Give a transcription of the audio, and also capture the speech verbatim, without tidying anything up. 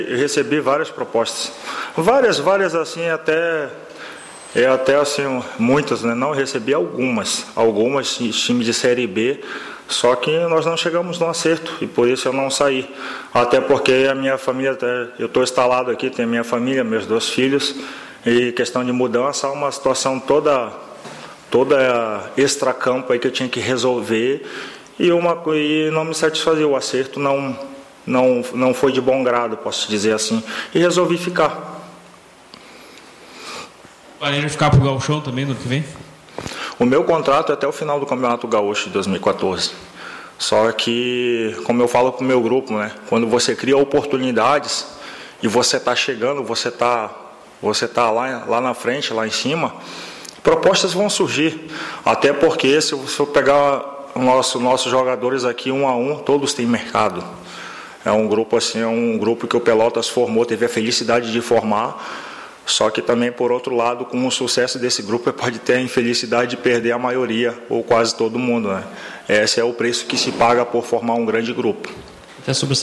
Eu recebi várias propostas, várias, várias assim, até, é até assim, muitas, né? Não recebi algumas, algumas times de Série B, só que nós não chegamos no acerto e por isso eu não saí. Até porque a minha família, eu estou instalado aqui, tem minha família, meus dois filhos, e questão de mudança, uma situação toda, toda extracampo aí que eu tinha que resolver e, uma, e não me satisfazia, o acerto não... Não, não foi de bom grado, posso dizer assim, e resolvi ficar. Planeja ficar para o Gauchão também no ano que vem? O meu contrato é até o final do Campeonato Gaúcho de dois mil e quatorze. Só que, como eu falo para o meu grupo, né, quando você cria oportunidades e você está chegando, você está você tá lá, lá na frente, lá em cima, propostas vão surgir. Até porque, se eu pegar nosso, nossos jogadores aqui um a um, todos têm mercado. É um grupo assim, é um grupo que o Pelotas formou, teve a felicidade de formar, só que também, por outro lado, com o sucesso desse grupo, pode ter a infelicidade de perder a maioria, ou quase todo mundo, né? Esse é o preço que se paga por formar um grande grupo. Até sobre